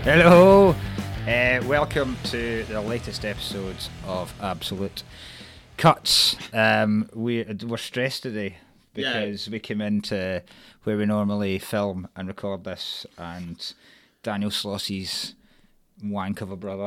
Hello, welcome to the latest episodes of Absolute Cuts. We're stressed today because we came into where we normally film and record this, and Daniel Sloss's wank of a brother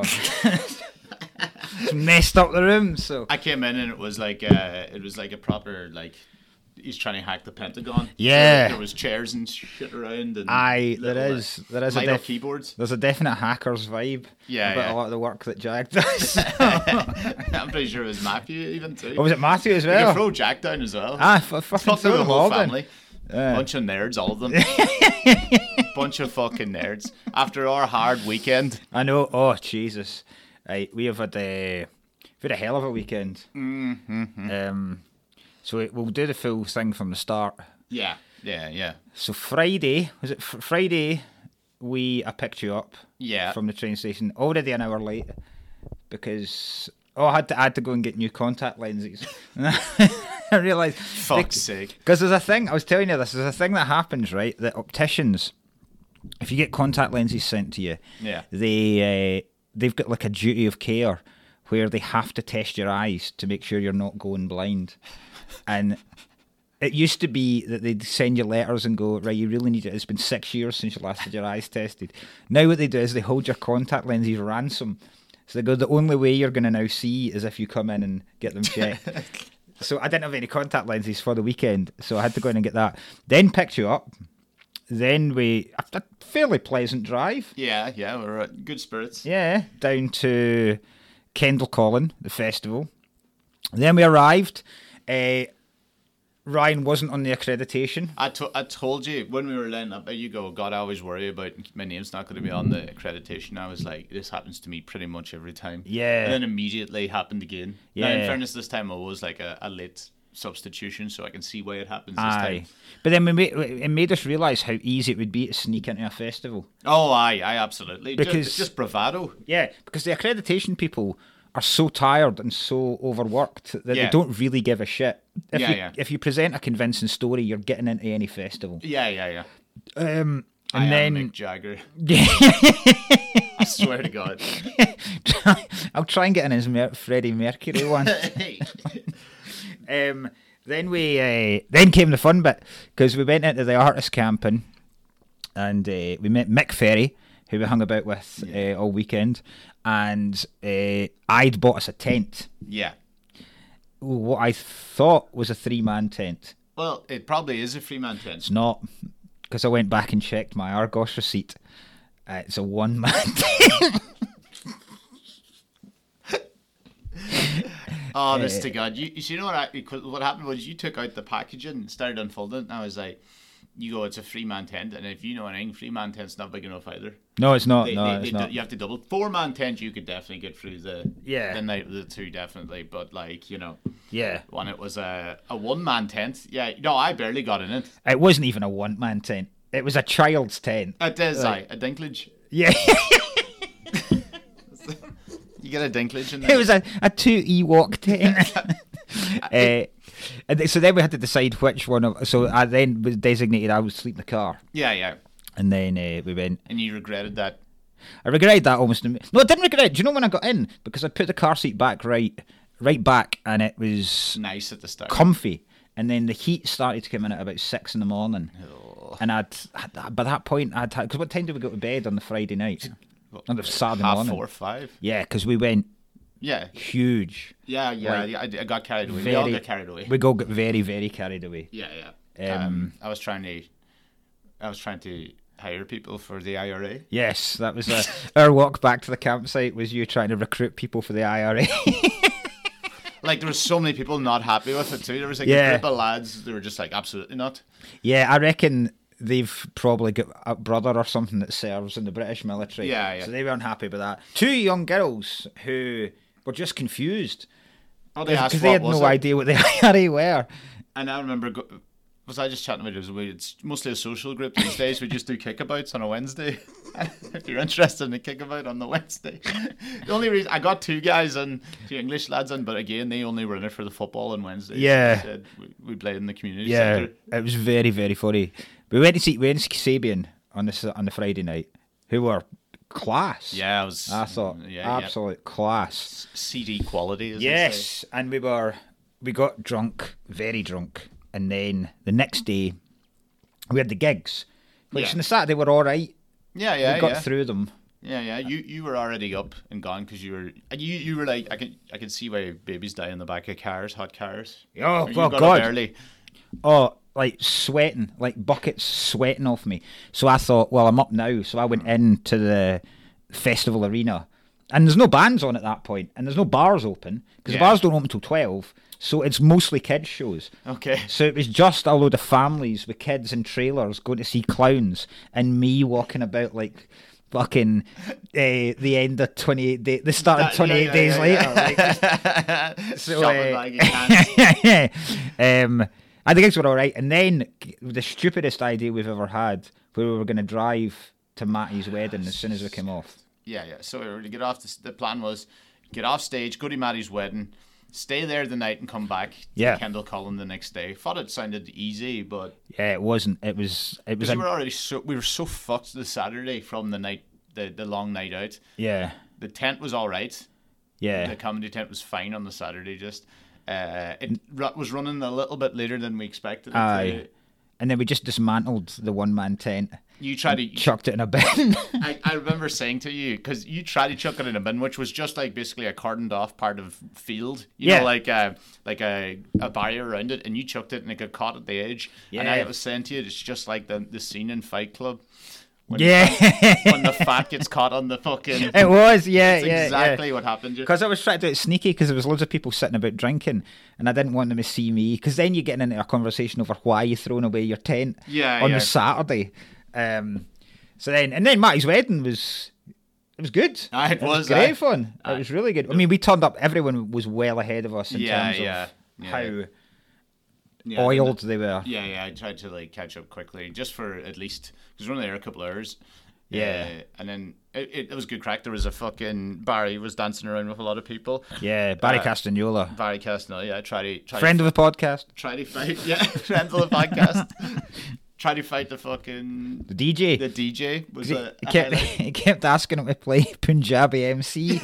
messed up the room. So I came in and it was like a proper he's trying to hack the Pentagon. Yeah. There was chairs and shit around. And there is light up keyboards. There's a definite hackers vibe. Yeah, about yeah. a lot of the work that Jack does. I'm pretty sure it was Matthew even too. Oh, was it Matthew as You well? can throw Jack down as well. Fucking Fuck throw the them whole all down. family. Bunch of nerds, all of them. Bunch of fucking nerds. After our hard weekend. I know. Oh, Jesus. We have had a hell of a weekend. Mm-hmm. So we'll do the full thing from the start. Yeah. So Friday, was it Friday, I picked you up from the train station, already an hour late, because I had to go and get new contact lenses. I realised. Fuck's sake. Because there's a thing, I was telling you this, there's a thing that happens, right, that opticians, if you get contact lenses sent to you, they've got like a duty of care where they have to test your eyes to make sure you're not going blind. And it used to be that they'd send you letters and go, right, you really need it. It's been 6 years since you last had your eyes tested. Now what they do is they hold your contact lenses ransom. So they go, the only way you're going to now see is if you come in and get them checked. So I didn't have any contact lenses for the weekend, so I had to go in and get that. Then picked you up. Then after a fairly pleasant drive. Yeah, we're at good spirits. Yeah, down to Kendall Collin, the festival. Then we arrived. Ryan wasn't on the accreditation. I told you when we were lining up, you go, God, I always worry about my name's not going to be on the accreditation. I was like, this happens to me pretty much every time. Yeah. And then immediately happened again. Yeah. Now, in fairness, this time it was like a late substitution, so I can see why it happens this time. But then it made us realise how easy it would be to sneak into a festival. Oh, aye, absolutely. Because just bravado. Yeah, because the accreditation people are so tired and so overworked that they don't really give a shit. If you present a convincing story, you're getting into any festival. Yeah. And I then am Mick Jagger. I swear to God. I'll try and get in his Freddie Mercury one. Then came the fun bit, because we went into the artist camping and we met Mick Ferry, who we hung about with all weekend, and I'd bought us a tent. Yeah. What I thought was a 3-man tent. Well, it probably is a 3-man tent. It's not, because I went back and checked my Argos receipt. It's a 1-man tent. Honest to God. You know what happened was you took out the packaging and started unfolding it, and I was like, you go, it's a 3-man tent, and if you know anything, 3-man tent's not big enough either. No, it's not. It's not. You have to double. 4-man tent, you could definitely get through the night of the two, definitely. But when it was a 1-man tent, I barely got in it. It wasn't even a 1-man tent. It was a child's tent. It is, a dinklage. Yeah. You get a dinklage in there. It was a 2 Ewok tent. And so then we had to decide which one of. So I then was designated I would sleep in the car. Yeah. And then we went. And you regretted that? I regretted that almost. No, I didn't regret it. Do you know when I got in? Because I put the car seat back right back, and it was nice at the start, comfy. And then the heat started to come in at about 6 a.m. And by that point because what time did we go to bed on the Friday night? On the Saturday morning. 4 or 5. Yeah, because we went. Yeah. Huge. Yeah. I got carried away. We all got carried away. We all got very, very carried away. Yeah. I was trying to hire people for the IRA. Yes, that was our walk back to the campsite was you trying to recruit people for the IRA. Like, there was so many people not happy with it too. There was a group of lads that were just like, absolutely not. Yeah, I reckon they've probably got a brother or something that serves in the British military. Yeah. So they weren't happy with that. 2 young girls who were just confused. Oh, they asked because they had no idea what the IRA were. And I remember, was I just chatting about it? It's mostly a social group these days. We just do kickabouts on a Wednesday. If you're interested in a kickabout on the Wednesday. The only reason I got 2 guys and 2 English lads in, but again, they only were in it for the football on Wednesday. Yeah. So we played in the community centre. It was very, very funny. We went to see Sabian on the Friday night, who were class. Yeah, I thought absolute class. CD quality, as yes, they say. And we got drunk, very drunk, and then the next day we had the gigs, which on the Saturday were all right. Yeah, we got through them. Yeah. You were already up and gone because you were like, I can see why babies die in the back of cars, hot cars. Oh, well, God. Early. Oh, like sweating, like buckets sweating off me. So I thought, well, I'm up now. So I went into the festival arena, and there's no bands on at that point, and there's no bars open because the bars don't open till 12. So it's mostly kids shows. Okay. So it was just a load of families with kids in trailers going to see clowns, and me walking about like fucking the end of 28 days. The start of 28 days later. Like, so, I think gigs were all right. And then the stupidest idea we've ever had, where we were going to drive to Matty's wedding as soon as we came off. Yeah. So we were to get off. The plan was get off stage, go to Matty's wedding, stay there the night, and come back to Kendall Cullen the next day. Thought it sounded easy, but it wasn't. It was. We were so fucked the Saturday from the night, the long night out. Yeah. The tent was all right. Yeah. The comedy tent was fine on the Saturday. Just it was running a little bit later than we expected it to. And then we just dismantled the one-man tent. You tried to chucked it in a bin. I remember saying to you, because you tried to chuck it in a bin, which was just like basically a cordoned off part of field, you know, like a barrier around it, and you chucked it and it got caught at the edge. Yeah. And I was saying to you, it's just like the scene in Fight Club. When the fat gets caught on the fucking... It was, exactly what happened. Because I was trying to do it sneaky, because there was loads of people sitting about drinking, and I didn't want them to see me, because then you're getting into a conversation over why you're throwing away your tent on the Saturday. So then Matty's wedding was... It was good. It was great fun. It was really good. I mean, we turned up, everyone was well ahead of us in terms of how... oiled they were. I tried to like catch up quickly, just for at least, because we were only there a couple of hours. And then it was good crack. There was a fucking Barry was dancing around with a lot of people. Barry Castagnola. Barry Castagnola, try friend of the podcast. Try to fight, friend of the podcast. Try to fight the fucking... The DJ. The DJ was he kept asking him to play Punjabi MC.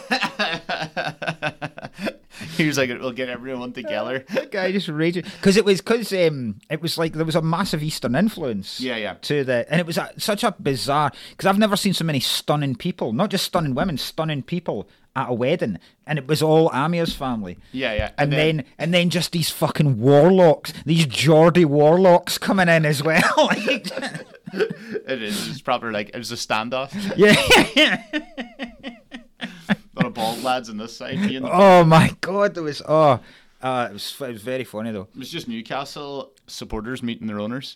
He was like, we'll get everyone together. That guy just raging. Because it was like there was a massive Eastern influence to the... And it was such a bizarre... Because I've never seen so many stunning people. Not just stunning women, stunning people at a wedding. And it was all Amir's family. And then just these fucking warlocks. These Geordie warlocks coming in as well. It is. It's proper, like, it was a standoff. Yeah. A lot of bald lads on this side. Oh my God, there was it was very funny though. It was just Newcastle supporters meeting their owners.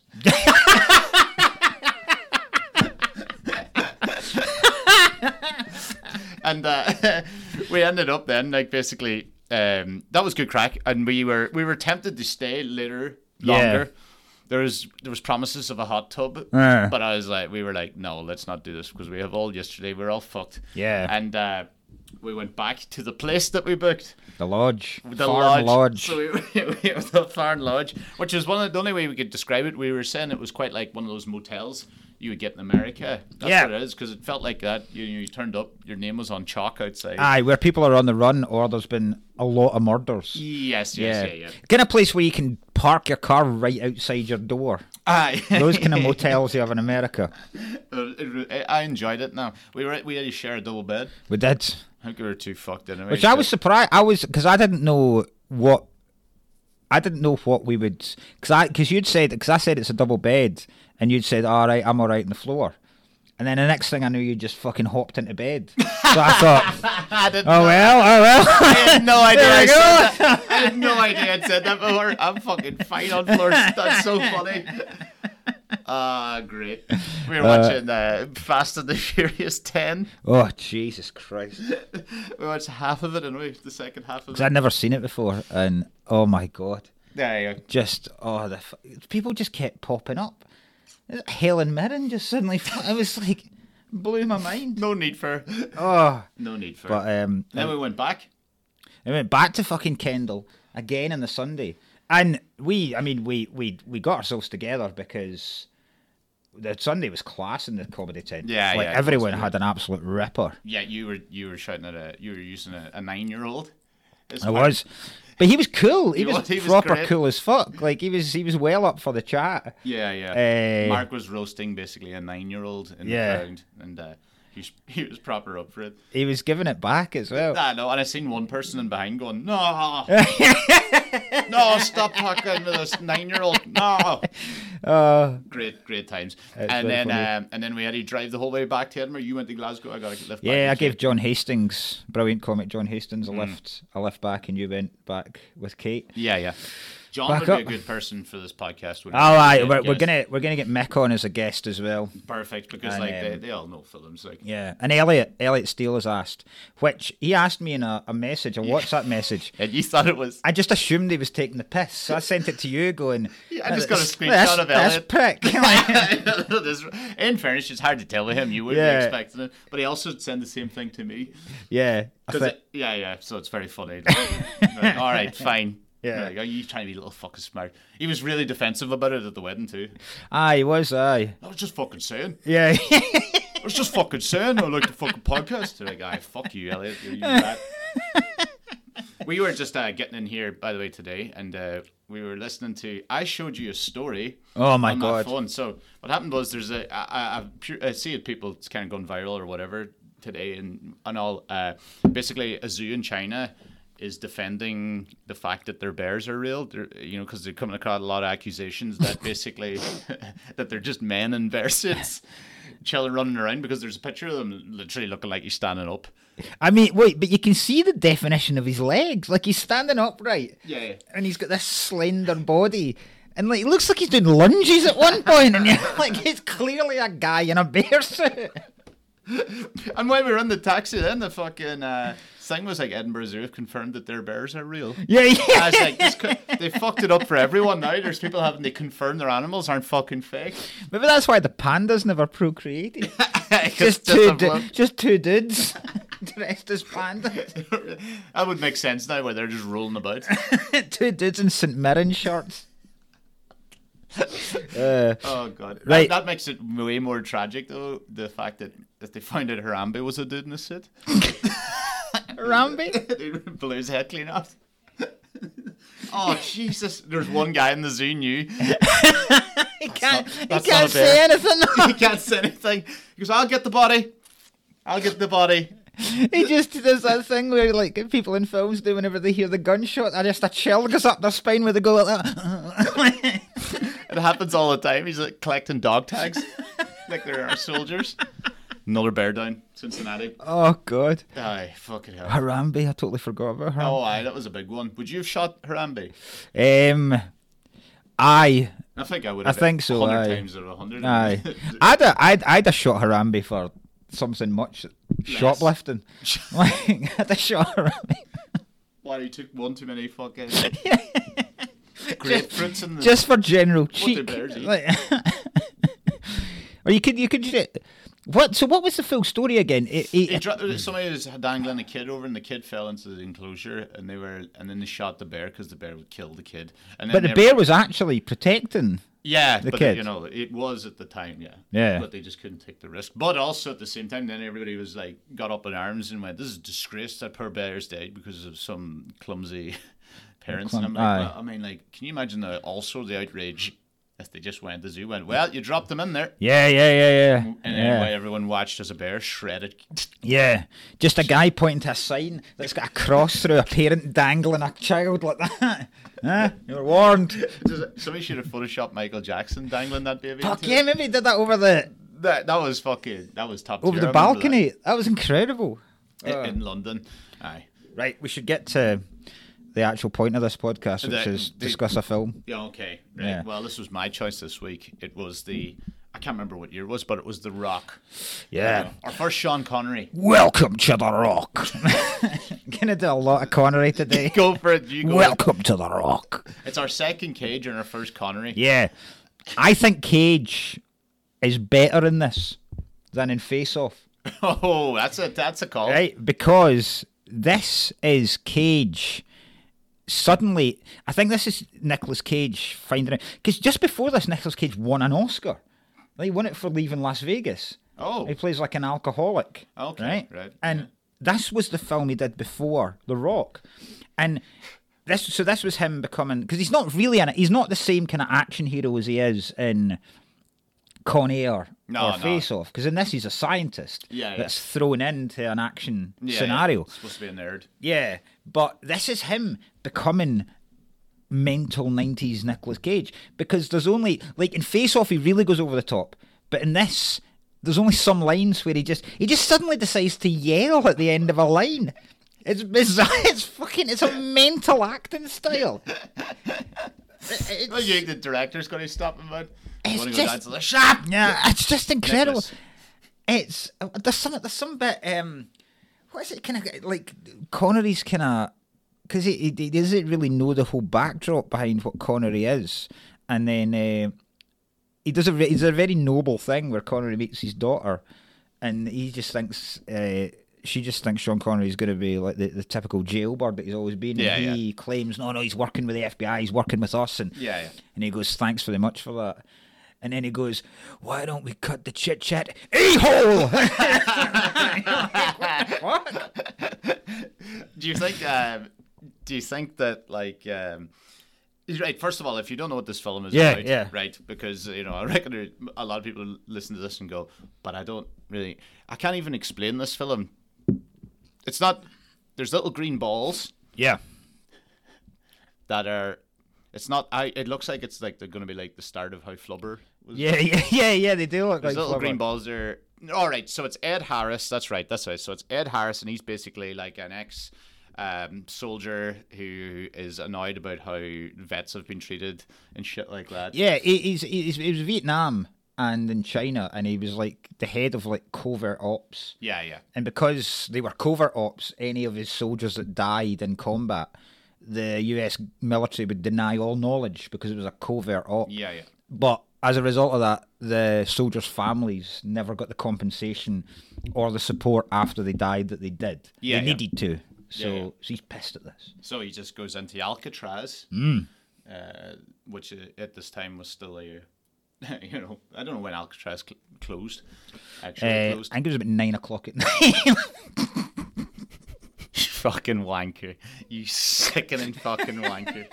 And we ended up then, like, basically that was good crack, and we were tempted to stay longer. There was promises of a hot tub, but we were like, no, let's not do this, because we have all yesterday. We're all fucked. And we went back to the place that we booked. The lodge. Farn Lodge. So we went to the Farn Lodge, which is the only way we could describe it. We were saying it was quite like one of those motels you would get in America. That's what it is, because it felt like that. You turned up, your name was on chalk outside. Aye, where people are on the run, or there's been a lot of murders. Yes. Kind of place where you can park your car right outside your door. Aye. Those kind of motels you have in America. I enjoyed it. Now we had to share a double bed. We did. I think we were too fucked anyway. Which I was surprised. Because I didn't know what we would. Because you'd said, because I said it's a double bed, and you'd said, all right, I'm all right on the floor. And then the next thing I knew, you just fucking hopped into bed. So I thought, oh well. I had no idea I said that. I had no idea I'd said that before. I'm fucking fine on floors. That's so funny. Great. We were watching Fast and the Furious 10. Oh, Jesus Christ. We watched half of it, and the second half of it. Because I'd never seen it before, and oh my God. Yeah. Just, people just kept popping up. Helen Mirren just suddenly, it was like, blew my mind. No need for. No need for. But then we went back. We went back to fucking Kendall again on the Sunday. And we got ourselves together because the Sunday was class in the comedy tent. Yeah, like yeah, everyone had an absolute ripper. Yeah, you were shouting at you were using a 9-year-old. I was. But he was cool. He was proper great. cool as fuck. Like he was well up for the chat. Yeah. Mark was roasting basically a 9-year-old in the crowd, and he was proper up for it. He was giving it back as well. No, and I seen one person in behind going, no, no, stop talking to this 9-year-old. No. Great times. And then we had to drive the whole way back to Edinburgh. You went to Glasgow. I got a lift back. Yeah, I gave John Hastings, brilliant comic John Hastings, a lift back, and you went back with Kate. Yeah. John would be a good person for this podcast. We're gonna get Mick on as a guest as well. Perfect, because they all know films. Like. Yeah, and Elliot Steele has asked, which he asked me in a message, a WhatsApp message. And you thought it was? I just assumed he was taking the piss, so I sent it to you going. I just got a screenshot of Elliot. Prick. In fairness, it's hard to tell with him. You wouldn't be expecting it, but he also sent the same thing to me. Yeah. So it's very funny. Right, all right, fine. Yeah. Like, you trying to be a little fucking smart. He was really defensive about it at the wedding too. He was. I was just fucking saying. Yeah. I was just fucking saying. I like the fucking podcast. Like, guy, fuck you, Elliot. You rat. We were just getting in here, by the way, today, and we were listening to. I showed you a story. Oh my on god! My phone. So what happened was there's I see it. People, it's kind of going viral or whatever today, and all. Basically, a zoo in China is defending the fact that their bears are real, because they're coming across a lot of accusations that basically that they're just men in bear suits chilling, running around, because there's a picture of them literally looking like he's standing up. I mean, wait, but you can see the definition of his legs. Like, he's standing upright. Yeah. And he's got this slender body. And, like, it looks like he's doing lunges at one point. And you're like, it's clearly a guy in a bear suit. And when we were in the taxi then, the fucking thing was like, Edinburgh Zoo have confirmed that their bears are real. Yeah. I was like, they fucked it up for everyone now. There's people having to confirm their animals aren't fucking fake. Maybe that's why the pandas never procreated. just two dudes dressed as pandas. That would make sense now, where they're just rolling about. Two dudes in St. Mirren shorts. Oh god! Right. That makes it way more tragic, though. The fact that they found out Harambe was a dude in a suit. Harambe? They blew his head clean off. Oh Jesus! There's one guy in the zoo knew. He can't say anything. He can't say anything. He goes, "I'll get the body. I'll get the body." He just does that thing where, like, people in films do whenever they hear the gunshot, a chill goes up their spine where they go like that. It happens all the time. He's like collecting dog tags, like there are soldiers. Another bear down, Cincinnati. Oh god. Aye, fucking hell. Harambe, I totally forgot about Harambe. Oh, aye, that was a big one. Would you have shot Harambe? Aye. I think I would have. I think so. 100 times out of 100. Aye. I'd have shot Harambe for something much shoplifting. Like, I'd have shot Harambe. Why, you took one too many fucking grapefruits in the... Just for general cheek. What do bears eat? Like, or you could what? So what was the full story again? Somebody was dangling a kid over, and the kid fell into the enclosure, and then they shot the bear because the bear would kill the kid. And then but the bear was actually protecting. Yeah, the but kid. It was at the time, yeah. Yeah. But they just couldn't take the risk. But also at the same time, then everybody was like, got up in arms and went, "This is a disgrace that poor bear's died because of some clumsy parents." And I'm like, well, I mean, like, can you imagine also the outrage if they just went, the zoo went, "Well, you dropped them in there." Yeah. And anyway, everyone watched as a bear shredded. Yeah. Just a guy pointing to a sign that's got a cross through, a parent dangling a child like that. Huh? You were warned. Somebody should have photoshopped Michael Jackson dangling that baby. Fuck yeah, maybe he did that over the... That was top tier. Over the balcony. That was incredible. In London. Aye. Right, we should get to the actual point of this podcast, which is discuss a film. Yeah, okay. Right. Yeah. Well, this was my choice this week. It was I can't remember what year it was, but it was The Rock. Yeah. Our first Sean Connery. Welcome to The Rock. Gonna do a lot of Connery today. Go for it. Welcome to The Rock. It's our second Cage and our first Connery. Yeah. I think Cage is better in this than in Face Off. Oh, that's a call. Right, because this is Cage. Suddenly, I think this is Nicolas Cage finding it. Because just before this, Nicolas Cage won an Oscar. He won it for Leaving Las Vegas. Oh. He plays like an alcoholic. Okay, right. And yeah. this was the film he did before The Rock, and this was him becoming, because he's not really he's not the same kind of action hero as he is in Con Air or Face Off, because in this he's a scientist that's thrown into an action scenario. It's supposed to be a nerd. Yeah, but this is him becoming mental 90s Nicolas Cage, because there's only, like in Face Off he really goes over the top, but in this there's only some lines where he just suddenly decides to yell at the end of a line. It's bizarre. It's a mental acting style. Well, you think the director's going to stop him, man? It's just, go down to the shop. Yeah, it's just incredible. Nicholas. It's there's some bit. What is it? Kind of like Connery's kind of, because he doesn't really know the whole backdrop behind what Connery is, and then he does he's a very noble thing where Connery meets his daughter, and he just thinks. She just thinks Sean Connery's going to be like the typical jailbird that he's always been. And he claims, no, he's working with the FBI, he's working with us. And and he goes, thanks very much for that. And then he goes, why don't we cut the chit-chat a-hole? What? Do you think that, like... Right, first of all, if you don't know what this film is about, right, because, I reckon a lot of people listen to this and go, but I can't even explain this film. It's not, there's little green balls. Yeah. That are, it's not, it looks like it's like they're going to be like the start of how Flubber was. Yeah, they do look there's like little Flubber. green balls there. All right, so it's Ed Harris, that's right. So it's Ed Harris, and he's basically like an soldier who is annoyed about how vets have been treated and shit like that. Yeah, he was Vietnam and in China, and he was like the head of like covert ops. Yeah. And because they were covert ops, any of his soldiers that died in combat, the US military would deny all knowledge because it was a covert op. Yeah. But as a result of that, the soldiers' families never got the compensation or the support after they died that they did. They needed to. So he's pissed at this. So he just goes into Alcatraz, which at this time was still I don't know when Alcatraz closed. Actually closed. I think it was about 9 o'clock at night. You fucking wanker. You sickening fucking wanker.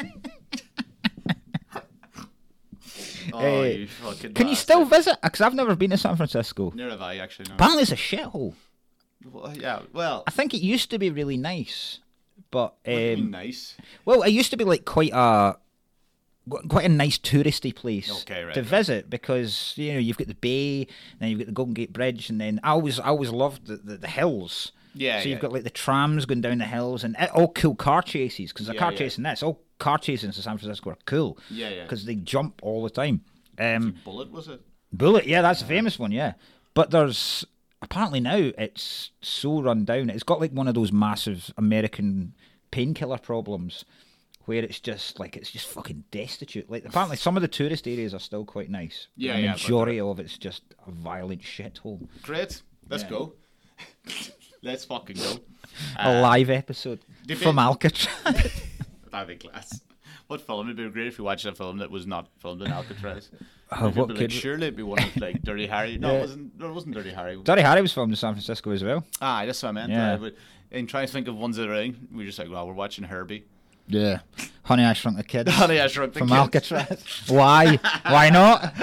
You fucking Can you still visit? Because I've never been to San Francisco. Neither have I, actually. No. Apparently it's a shithole. Well, yeah, well... I think it used to be really nice, but... what do you mean nice? Well, it used to be like quite a nice touristy place to visit, because you've got the bay, then you've got the Golden Gate Bridge, and then I always loved the hills. Yeah. So you've got like the trams going down the hills, and all cool car chases, because the car chasing this, all car chases in San Francisco are cool. Yeah. Because they jump all the time. Bullet, was it? Bullet, yeah, that's a famous one, yeah. But there's... Apparently now it's so run down. It's got like one of those massive American painkiller problems where it's just fucking destitute. Like apparently some of the tourist areas are still quite nice. Yeah, the majority of it's just a violent shithole. Great. Let's go. Let's fucking go. A live episode from Alcatraz. That'd be class. What film? It'd be great if you watched a film that was not filmed in Alcatraz. Surely it'd be one of like Dirty Harry. No, it wasn't Dirty Harry. Dirty Harry was filmed in San Francisco as well. That's what I meant. Yeah. But in trying to think of ones that are in, we're just like, well, we're watching Herbie. Yeah. Honey, I Shrunk the Kids. Honey, I Shrunk the Kids. From Alcatraz. Why? Why not?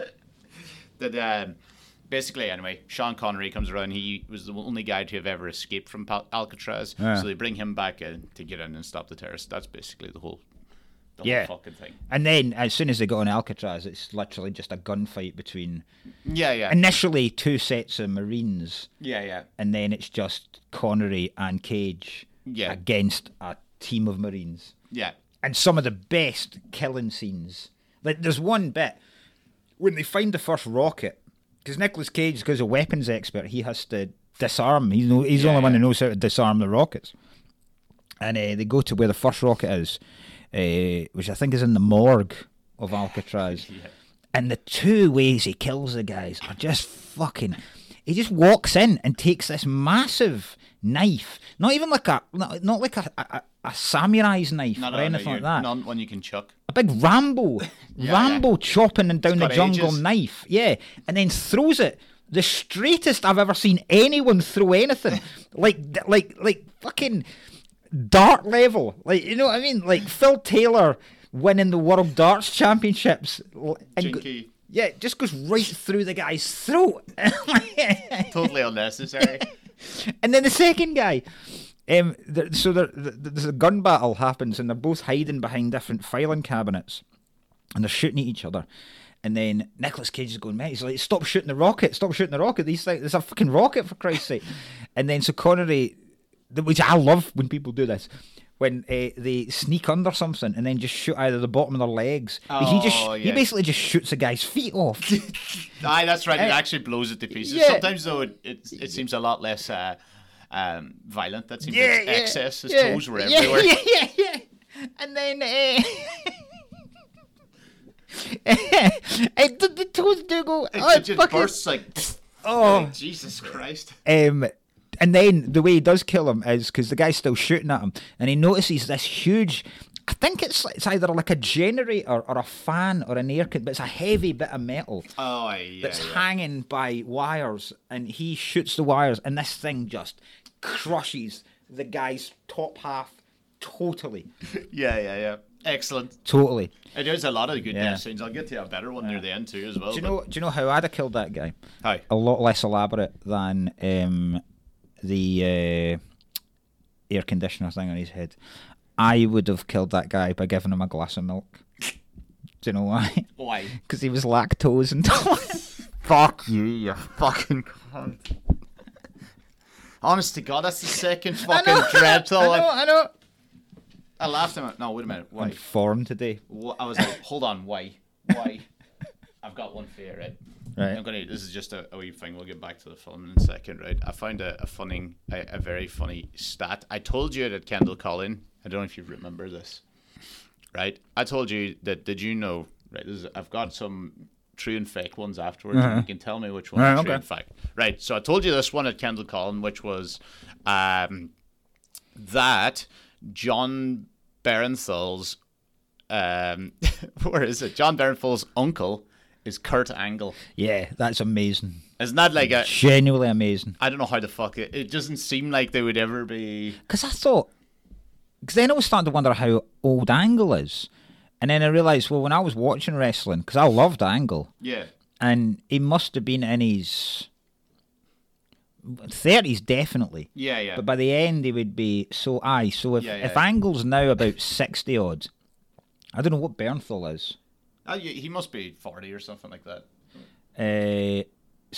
Basically, anyway, Sean Connery comes around. He was the only guy to have ever escaped from Alcatraz. So they bring him back in to get in and stop the terrorists. That's basically the whole fucking thing. And then as soon as they got on Alcatraz, it's literally just a gunfight between yeah initially two sets of Marines, yeah and then it's just Connery and Cage against a team of Marines, and some of the best killing scenes. Like there's one bit when they find the first rocket, because Nicolas Cage, because a weapons expert, he has to disarm. He's the only one who knows how to disarm the rockets, and they go to where the first rocket is, which I think is in the morgue of Alcatraz. And the two ways he kills the guys are just fucking... He just walks in and takes this massive knife, not even like not like a samurai's knife or anything like that. Not one you can chuck. A big Rambo chopping and down the jungle ages. knife, and then throws it the straightest I've ever seen anyone throw anything, like fucking dart level, like, you know what I mean, like Phil Taylor winning the World Darts Championships, and just goes right through the guy's throat. Totally unnecessary. And then the second guy, there's a gun battle happens, and they're both hiding behind different filing cabinets, and they're shooting at each other. And then Nicolas Cage is going, mate, he's like, stop shooting the rocket, these things, there's a fucking rocket, for Christ's sake. And then so Connery, which I love when people do this, when they sneak under something and then just shoot either the bottom of their legs. He basically just shoots a guy's feet off. Aye, that's right. It actually blows it to pieces. Yeah. Sometimes though it seems a lot less violent. That seems like excess. His toes were everywhere. Yeah. And then the toes do go. It just bursts like. Oh, Jesus Christ. And then the way he does kill him is because the guy's still shooting at him, and he notices this huge, I think it's either like a generator or a fan or an air con, but it's a heavy bit of metal that's hanging by wires, and he shoots the wires, and this thing just crushes the guy's top half totally. Yeah. Excellent. Totally. There's a lot of good death scenes. I'll get to a better one near the end too as well. Do you know how I'd have killed that guy? How? A lot less elaborate than the air conditioner thing on his head. I would have killed that guy by giving him a glass of milk. Do you know why? Why? Because he was lactose intolerant. Fuck you fucking cunt. Honest to God, that's the second fucking dreadful. I know. I laughed at him. No, wait a minute. Why? I'm formed today. I was like, hold on, why? I've got one for you, right? Right. This is just a wee thing. We'll get back to the film in a second, right? I found a very funny stat. I told you that Kendall Collin. I don't know if you remember this, right? I told you that. Did you know? Right. I've got some true and fake ones afterwards. And you can tell me which one is true and fake. Right. So I told you this one at Kendall Collin, which was that John Berenthal's where is it? John Berenthal's uncle is Kurt Angle. Yeah, that's amazing. Isn't that like a genuinely amazing? I don't know how the fuck it doesn't seem like they would ever be. Because then I was starting to wonder how old Angle is, and then I realised, well, when I was watching wrestling, because I loved Angle, and he must have been in his 30s definitely. Yeah. But by the end, he would be so if Angle's now about 60 odd, I don't know what Bernthal is. He must be 40 or something like that. It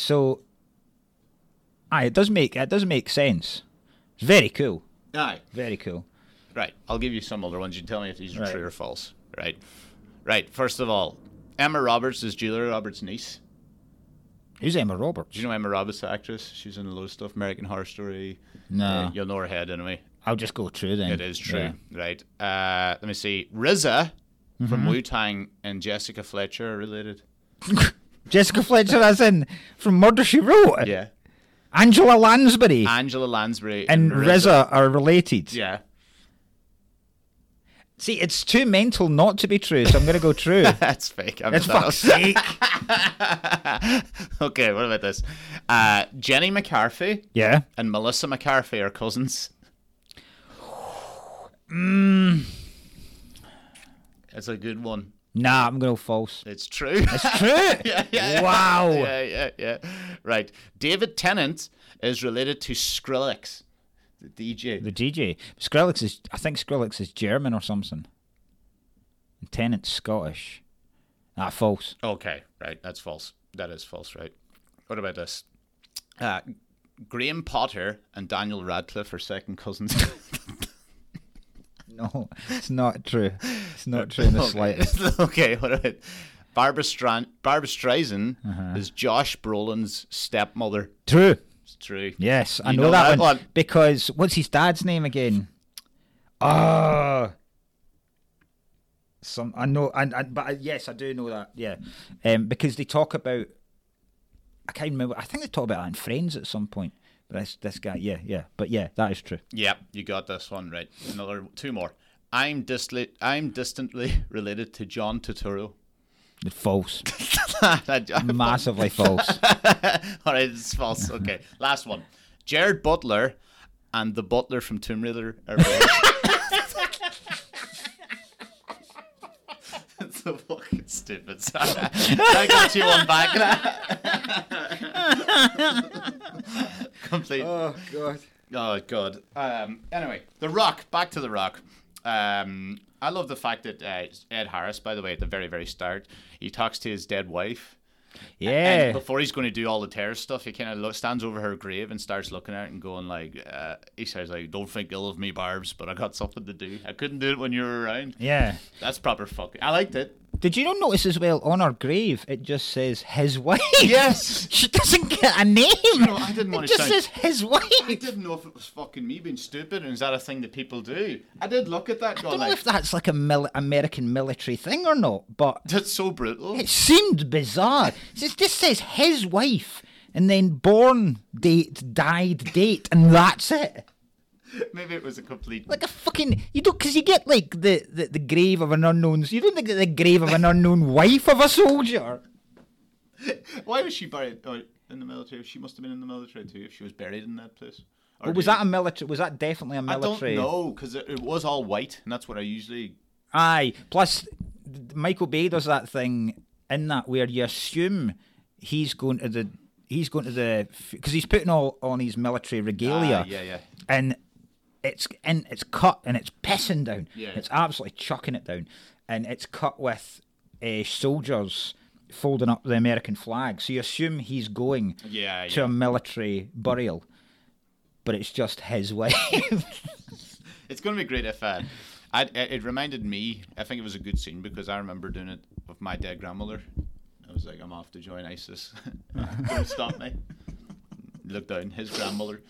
does make sense. It's very cool. Aye. Very cool. Right. I'll give you some other ones. You tell me if these are true or false. Right. First of all, Emma Roberts is Julia Roberts' niece. Who's Emma Roberts? Do you know Emma Roberts, the actress? She's in a lot of stuff. American Horror Story. No. You'll know her head anyway. I'll just go through then. It is true. Yeah. Right. Let me see. RZA from Wu-Tang and Jessica Fletcher are related. Jessica Fletcher as in from Murder, She Wrote? Yeah. Angela Lansbury and RZA are related. Yeah. See, it's too mental not to be true, so I'm going to go true. That's fake. That's fuck's sake. Okay, what about this? Jenny McCarthy and Melissa McCarthy are cousins. It's a good one. Nah, I'm going to go false. It's true. It's true? Yeah. Wow. Yeah. Right. David Tennant is related to Skrillex. The DJ. I think Skrillex is German or something. And Tennant's Scottish. False. Okay, right. That's false. That is false, right? What about this? Graham Potter and Daniel Radcliffe are second cousins. No, it's not true. It's not true in the slightest. Okay, what about Barbara Streisand is Josh Brolin's stepmother. True. True. Yes, I know that one because what's his dad's name again? I know, but yes, I do know that. Yeah, because they talk about. I can't remember. I think they talked about that in Friends at some point. But this guy, yeah. But yeah, that is true. Yeah, you got this one right. Another 2 more. I'm distantly related to John Turturro. False. Massively false. All right, it's false. Okay, last one. Jared Butler and the Butler from Tomb Raider are brothers. That's so fucking stupid. I got you one back. Complete. Oh god. Anyway, The Rock. Back to The Rock. I love the fact that Ed Harris, by the way, at the very, very start, he talks to his dead wife. Yeah. And before he's going to do all the terror stuff, he kind of stands over her grave and starts looking at it and going like, he says like, "Don't think ill of me, Barbs, but I got something to do. I couldn't do it when you were around." Yeah. That's proper fucking. I liked it. Did you not notice as well, on her grave, it just says his wife? Yes. She doesn't get a name. No, I didn't want it to just sound... says his wife. I didn't know if it was fucking me being stupid and is that a thing that people do. I did look at that I going don't know like... if that's like a American military thing or not, but... That's so brutal. It seemed bizarre. It just says his wife, and then born date, died date, and that's it. Maybe it was a complete... Like a fucking... You don't... Because you get, like, the grave of an unknown... You don't get the grave of an unknown wife of a soldier. Why was she buried in the military? She must have been in the military too if she was buried in that place. Well, was that a military... Was that definitely a military... I don't know, because it was all white, and that's what I usually... Aye. Plus, Michael Bay does that thing in that where you assume he's going to the... Because he's putting all on his military regalia. Yeah. And... It's cut and it's pissing down. Yeah. It's absolutely chucking it down, and it's cut with soldiers folding up the American flag. So you assume he's going to a military burial, but it's just his wife. It's going to be great if it reminded me. I think it was a good scene because I remember doing it with my dead grandmother. I was like, I'm off to join ISIS. Don't stop me. Look down, his grandmother.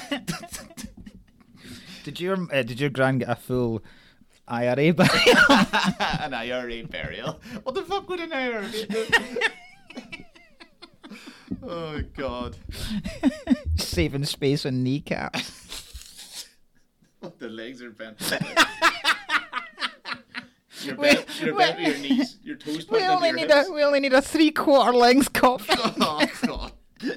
Did your gran get a full IRA burial? An IRA burial? What the fuck would an IRA do? Oh God! Saving space on kneecaps. The legs are bent. You're bent to your knees. Your toes bent into your hips. We only need a 3/4 length coffin. Oh God!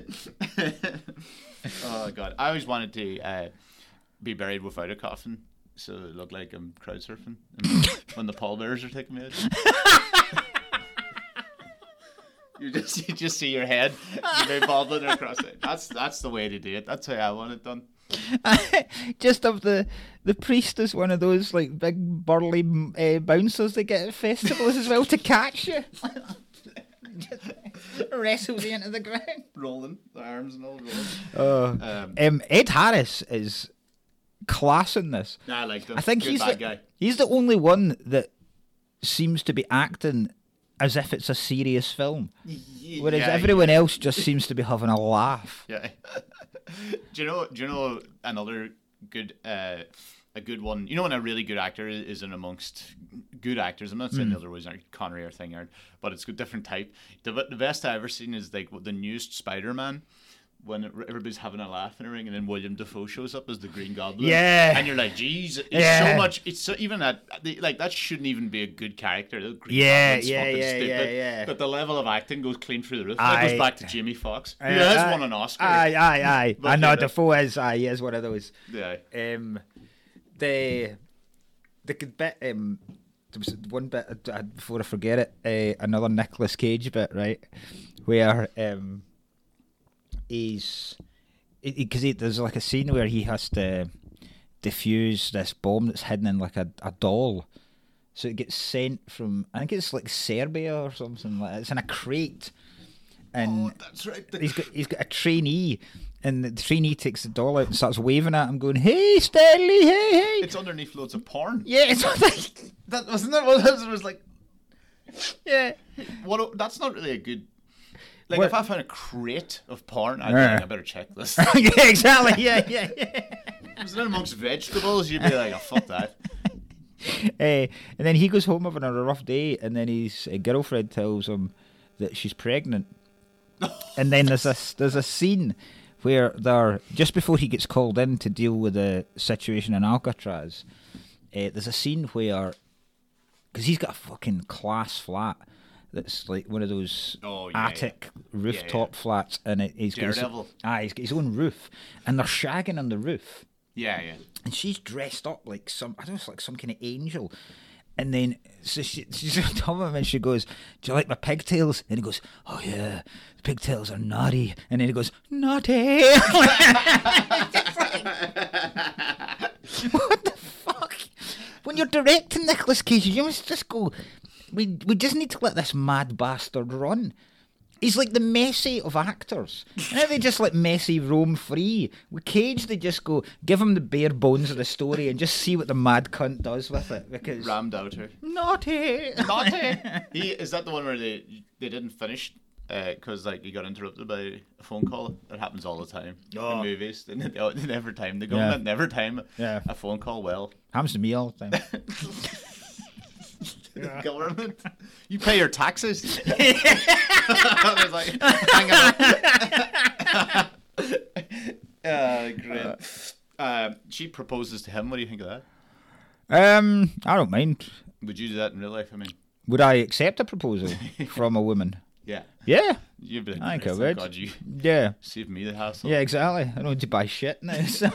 Oh God! I always wanted to. Be buried without a coffin, so it looked like I'm crowd surfing when the pallbearers are taking me out. you just see your head, you're bobbling across it. That's the way to do it. That's how I want it done. Just have the priest as one of those like big burly bouncers they get at festivals as well to catch you. Just wrestles you into the ground, rolling the arms and all rolling. Ed Harris is class in this. Nah, I like him. I think he's the only one that seems to be acting as if it's a serious film, whereas everyone else just seems to be having a laugh. Yeah. Do you know another good a good one? You know when a really good actor is in amongst good actors. I'm not saying the other ones aren't Connery or thing aren't, but it's a different type. The best I've ever seen is like the newest Spider-Man. When everybody's having a laugh in a ring, and then William Dafoe shows up as the Green Goblin, and you're like, "Geez, it's so much." It's so, even that shouldn't even be a good character. The Green Goblin's fucking stupid. But the level of acting goes clean through the roof. That goes back to Jamie Foxx, who has won an Oscar. Aye. I know Dafoe is. He is one of those. Yeah. The good bit. There was one bit before I forget it. Another Nicolas Cage bit, right, where because there's like a scene where he has to defuse this bomb that's hidden in like a doll, so it gets sent from, I think it's like Serbia or something like that. It's in a crate, and that's right. He's got a trainee, and the trainee takes the doll out and starts waving at him, going, "Hey Stanley, hey!" It's underneath loads of porn. Yeah, it's like that wasn't that what it was like. Yeah, that's not really a good. Like, if I found a crate of porn, I'd be like, I better check this. Yeah, exactly. Yeah. Was it amongst vegetables? You'd be like, oh, fuck that. And then he goes home having a rough day, and then his girlfriend tells him that she's pregnant. And then there's a scene where they're just before he gets called in to deal with the situation in Alcatraz. There's a scene where, because he's got a fucking class flat that's like one of those attic rooftop flats, and he's got his own roof, and they're shagging on the roof. Yeah, yeah. And she's dressed up like some kind of angel. And then so she's on top of him and she goes, "Do you like my pigtails?" And he goes, "Oh yeah, the pigtails are naughty." And then he goes, "Naughty." What the fuck? When you're directing Nicolas Cage, you must just go, we just need to let this mad bastard run. He's like the Messi of actors. And then they just let Messi roam free. With Cage, they just go, give him the bare bones of the story and just see what the mad cunt does with it. Because rammed out her. Naughty. Is that the one where they didn't finish because like he got interrupted by a phone call? That happens all the time in movies. They never time the government never time a phone call well. Happens to me all the time. Government, you pay your taxes. I was like, hang on. Great. She proposes to him. What do you think of that? I don't mind. Would you do that in real life? I mean, would I accept a proposal from a woman? Yeah. You've been. I think I would. God, you saved me the hassle. Yeah, exactly. I don't need to buy shit now. So.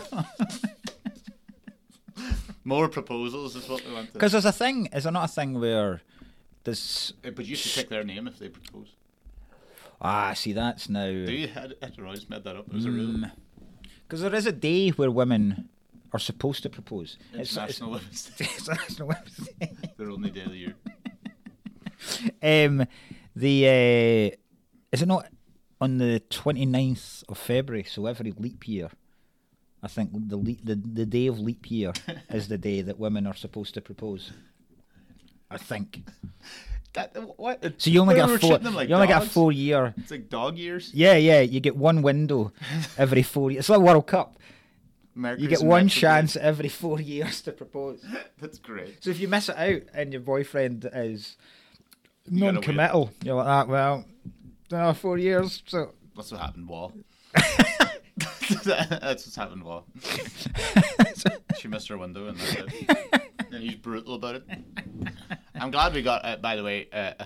More proposals is what we want to. Because there's a thing. Is there not a thing where there's? But you should pick their name if they propose. See, that's now. Do you? I just made that up. It was a real. Because there is a day where women are supposed to propose. It's National Women's Day. It's National Women's Day. Their only day of the year. Is it not on the 29th of February? So every leap year. I think the day of leap year is the day that women are supposed to propose. I think. What? So you only get a 4. Like you only dogs? get a 4 year. It's like dog years. Yeah. You get one window every 4 years. It's like World Cup. You get one chance every 4 years to propose. That's great. So if you miss it out and your boyfriend is non-committal, you're like, well, 4 years. So that's what happened, Wall. That's what's happened, Wall. She missed her window and that's it. And he's brutal about it. I'm glad we got, by the way,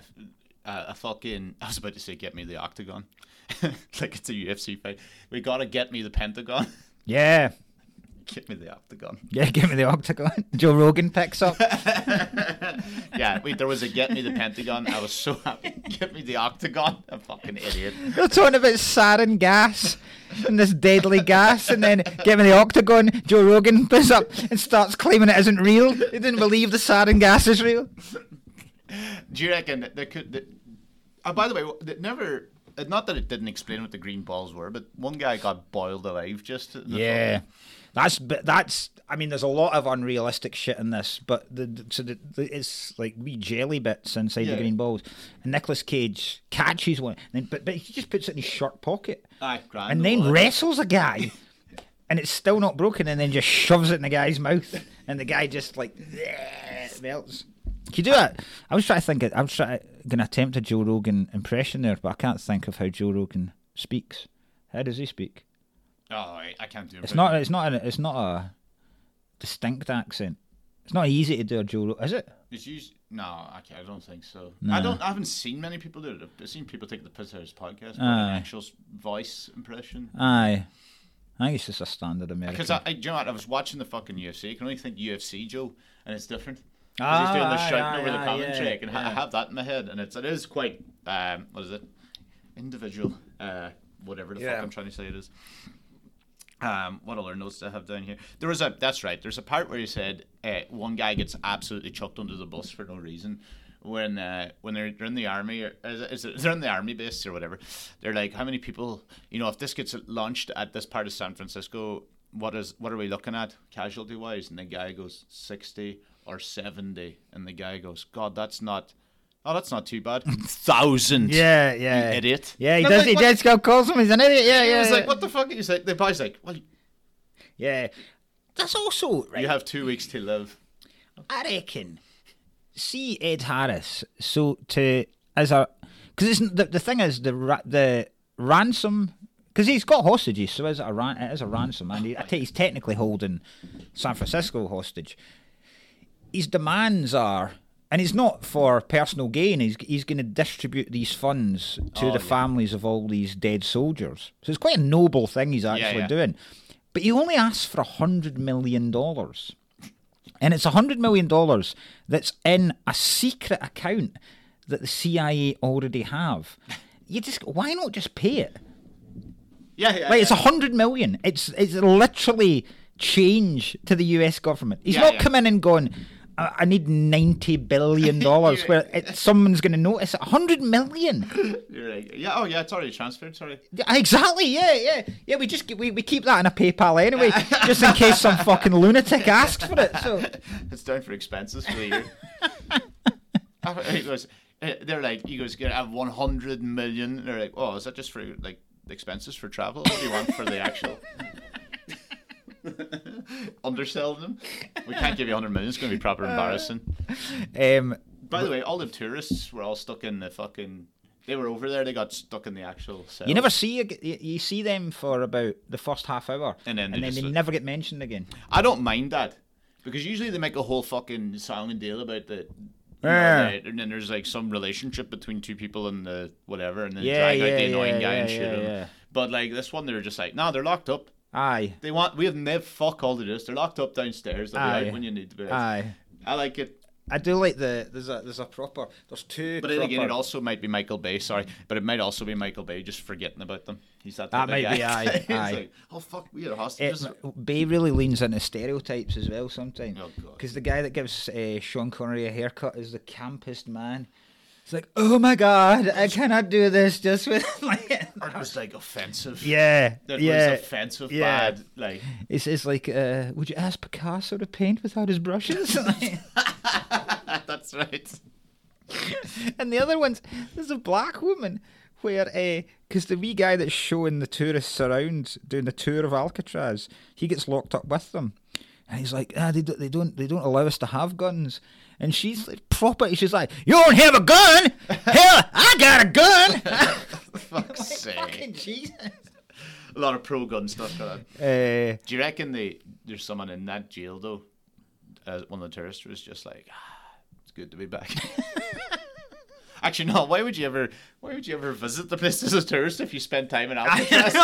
a fucking, I was about to say get me the octagon. Like it's a UFC fight. We gotta get me the Pentagon. Yeah. Get me the octagon. Yeah, get me the octagon. Joe Rogan picks up. Yeah, there was a get me the Pentagon. I was so happy. Get me the octagon. I'm fucking idiot. They're talking about sarin gas and this deadly gas, and then get me the octagon. Joe Rogan picks up and starts claiming it isn't real. He didn't believe the sarin gas is real. Do you reckon they could? By the way, it never. Not that it didn't explain what the green balls were, but one guy got boiled alive just. Yeah. That's. I mean, there's a lot of unrealistic shit in this, but it's like wee jelly bits inside the green balls. And Nicolas Cage catches one, but he just puts it in his shirt pocket, and then wrestles a guy, and it's still not broken, and then just shoves it in the guy's mouth, and the guy just like melts. Can you do that? I was going to attempt a Joe Rogan impression there, but I can't think of how Joe Rogan speaks. How does he speak? Oh, I can't do it. It's not a distinct accent. It's not easy to do a Joe Rogan, is it? It's used. No, I don't think so. No. I haven't seen many people do it. I've seen people take the piss out of his podcast, but an actual voice impression. Aye. I think it's just a standard American. Because you know what? I was watching the fucking UFC. I can only think UFC Joe, and it's different. He's doing the shouting over the commentary. I have that in my head, and it is quite what is it? Individual, whatever the fuck I'm trying to say it is. What other notes do I have down here? That's right. There's a part where he said one guy gets absolutely chucked under the bus for no reason when they're in the army, or they're in the army base or whatever. They're like, how many people? If this gets launched at this part of San Francisco, what are we looking at casualty wise? And the guy goes 60 or 70, and the guy goes, God, that's not too bad. 1,000. Yeah. You idiot. Yeah, he does. He just calls him. He's an idiot. Yeah. He's like, what the fuck? He's like, the guy's like, well, yeah. That's also right. You have 2 weeks to live. I reckon. See Ed Harris. So because it's the thing is the ransom, because he's got hostages, so it is a ransom, and he's technically holding San Francisco hostage. His demands are, and it's not for personal gain, he's going to distribute these funds to the families of all these dead soldiers. So it's quite a noble thing he's actually doing. But he only asks for $100 million. And it's $100 million that's in a secret account that the CIA already have. Why not just pay it? It's $100 million. It's literally change to the US government. He's not come in and going, I need $90 billion where someone's going to notice it. $100 million. You're like, it's already transferred. Sorry. Exactly. Yeah. We just we keep that in a PayPal anyway, just in case some fucking lunatic asks for it. So it's down for expenses for the year. They're like, you guys have 100 million. They're like, oh, is that just for like expenses for travel? What do you want for the actual? Underselling them. We can't give you 100 million. It's going to be proper embarrassing. By the way, all the tourists were all stuck in the fucking. They were over there. They got stuck in the actual cells. You never you see them for about the first half hour, and then they never get mentioned again. I don't mind that, because usually they make a whole fucking song and deal about the. And then there's like some relationship between two people and the whatever, and then drag out the annoying guy and shoot him. Yeah. But like this one, they were just like, no, they're locked up. Aye. We have never fuck all to this. They're locked up downstairs. They'll be out when you need to be out. Aye. I like it. I do like there's two. But then again, it also might be Michael Bay. Sorry, but it might also be Michael Bay just forgetting about them. He's that might guy. Be aye. Like, oh fuck, we had hostages. Bay really leans into stereotypes as well sometimes. Oh god. Because the guy that gives Sean Connery a haircut is the campest man. It's like, oh my god, I cannot do this just with like. It was like offensive. Yeah, that was offensive. Bad. Like it's like, would you ask Picasso to paint without his brushes? That's right. And the other ones, there's a black woman where, because the wee guy that's showing the tourists around doing the tour of Alcatraz, he gets locked up with them, and he's like, they don't allow us to have guns. And she's like, she's like, you don't have a gun? Hell, I got a gun. Fuck's sake. Fucking Jesus. A lot of pro-gun stuff going on. Do you reckon there's someone in that jail, though? One of the tourists was just like, it's good to be back. Actually, no. Why would you ever visit the place as a tourist if you spend time in Alcatraz?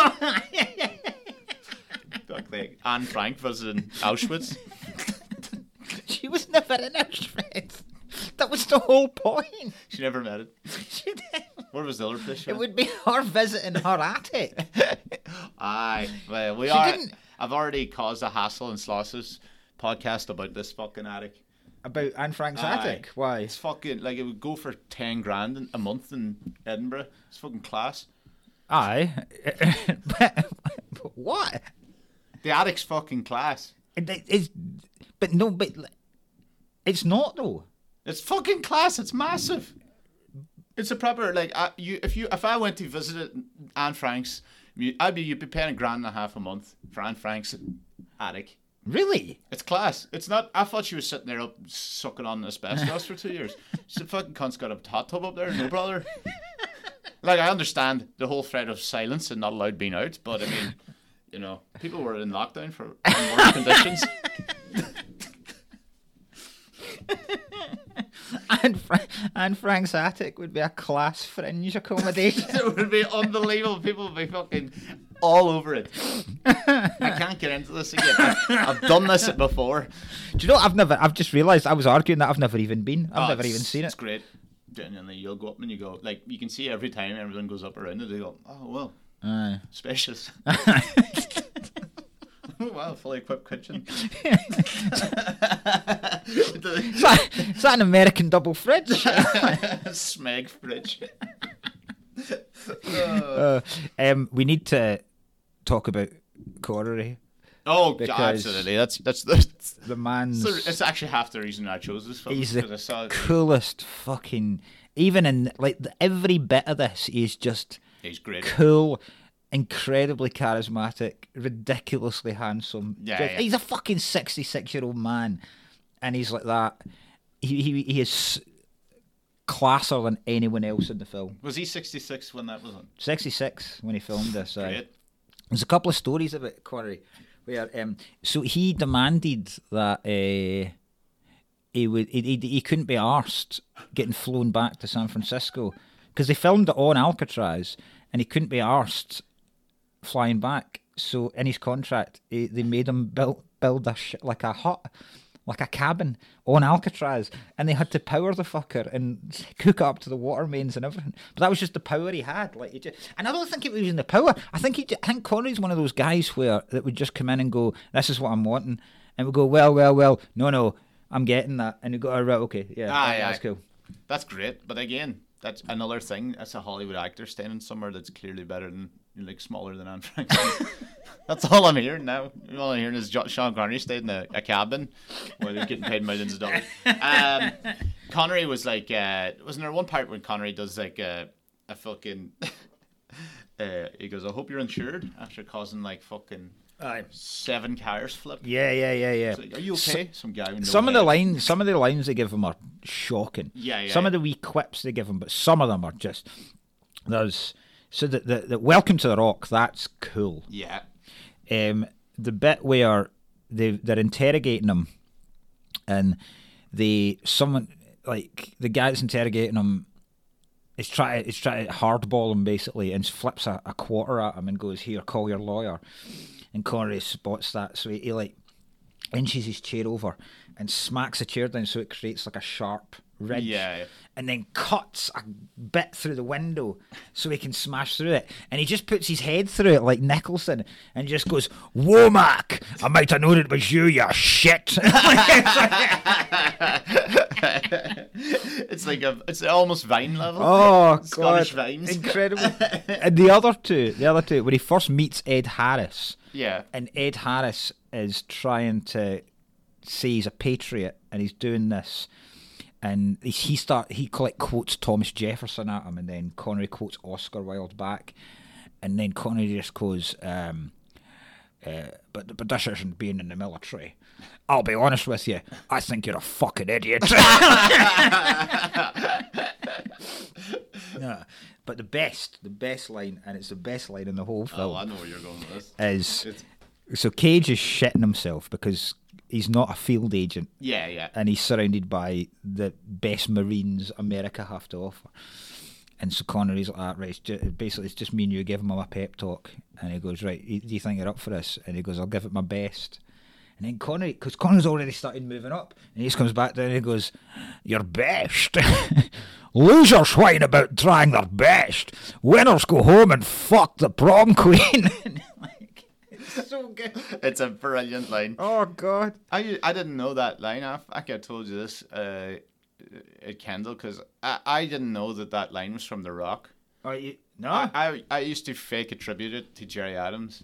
Like Anne Frank visiting Auschwitz. She was never in Auschwitz. That was the whole point. She never met it. She did. What was the other place? It would be her visiting her attic. Aye. Well, I've already caused a hassle in Sloss's podcast about this fucking attic. About Anne Frank's attic? Why? It's fucking, like, it would go for 10 grand a month in Edinburgh. It's fucking class. Aye. But what? The attic's fucking class. But it's not though. It's fucking class. It's massive. It's a proper, like, if I went to visit Anne Frank's, you'd be paying $1.50 a month for Anne Frank's attic. Really? It's class. It's not. I thought she was sitting there up sucking on asbestos for 2 years. She fucking cunt's got a hot tub up there, no brother. Like, I understand the whole threat of silence and not allowed being out, but I mean, you know, people were in lockdown for worse conditions. And Frank's attic would be a class fringe accommodation. It would be unbelievable. People would be fucking all over it. I can't get into this again. I've done this before. Do you know, I've just realised I was arguing that I've never even been. I've never even seen it. It's great. And then you'll go up and you go, like, you can see every time everything goes up around it, they go, oh, well, spacious. Wow, fully equipped kitchen. Is that an American double fridge? Smeg fridge. We need to talk about Connery. Oh, absolutely. That's the man's. It's actually half the reason I chose this film. He's the coolest fucking. Even in every bit of this, he's great. Cool. Incredibly charismatic, ridiculously handsome. He's a fucking 66-year-old man, and he's like that. He is classer than anyone else in the film. Was he 66 when that was on? 66 when he filmed this. Great. There's a couple of stories about Connery where so he demanded that he couldn't be arsed getting flown back to San Francisco because they filmed it on Alcatraz and he couldn't be arsed flying back. So in his contract, they made him build like a hut, like a cabin on Alcatraz, and they had to power the fucker and hook it up to the water mains and everything. But that was just the power he had. And I don't think it was even the power. I think Connery's one of those guys that would just come in and go, "This is what I'm wanting," and we go, "Well, no, I'm getting that," and you go, "Oh, right, okay, that's cool." That's great, but again, that's another thing. That's a Hollywood actor staying somewhere that's clearly better than, like, smaller than Anne Frank. That's all I'm hearing now. All I'm hearing is Sean Connery stayed in a cabin where they're getting paid millions of dollars. Connery was like, wasn't there one part when Connery does like a fucking, he goes, "I hope you're insured," after causing like fucking 7 cars flip. Yeah. Like, "Are you okay?" Some guy with no some head. of the lines they give him are shocking. Some of the wee quips they give him, but some of them are just so the Welcome to the Rock, that's cool. Yeah. The bit where they're interrogating him, and the guy that's interrogating him is trying to hardball him basically, and flips a quarter at him and goes, "Here, call your lawyer." And Connery spots that, so he like inches his chair over and smacks the chair down so it creates like a sharp ridge. Yeah. And then cuts a bit through the window so he can smash through it. And he just puts his head through it like Nicholson and just goes, "Womack, I might have known it was you shit." It's almost Vine level. Oh, Scottish God. Vines. Incredible. And the other two, when he first meets Ed Harris. Yeah. And Ed Harris is trying to say he's a patriot and he's doing this. And he quotes Thomas Jefferson at him, and then Connery quotes Oscar Wilde back, and then Connery just goes, but this isn't being in the military. I'll be honest with you, I think you're a fucking idiot. No, but the best line, and it's the best line in the whole film. Oh, I know where you're going with this. So Cage is shitting himself because he's not a field agent. Yeah. And he's surrounded by the best Marines America have to offer. And so Connery's like, "Right, it's just me and you, give him a pep talk." And he goes, "Right, do you think you're up for this?" And he goes, "I'll give it my best." And then because Connery's already started moving up, and he just comes back down and he goes, "Your best? Losers whine about trying their best. Winners go home and fuck the prom queen." So good. It's a brilliant line. Oh, God. I didn't know that line. I think I told you this at Kendall, because I didn't know that line was from The Rock. Oh, no? I used to fake attribute it to Jerry Adams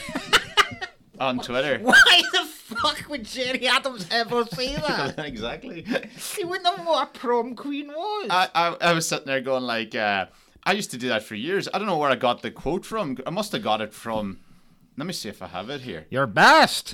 on Twitter. Why the fuck would Jerry Adams ever say that? Exactly. He wouldn't know what a prom queen was. I was sitting there going like, I used to do that for years. I don't know where I got the quote from. I must have got it from... Let me see if I have it here. Your best.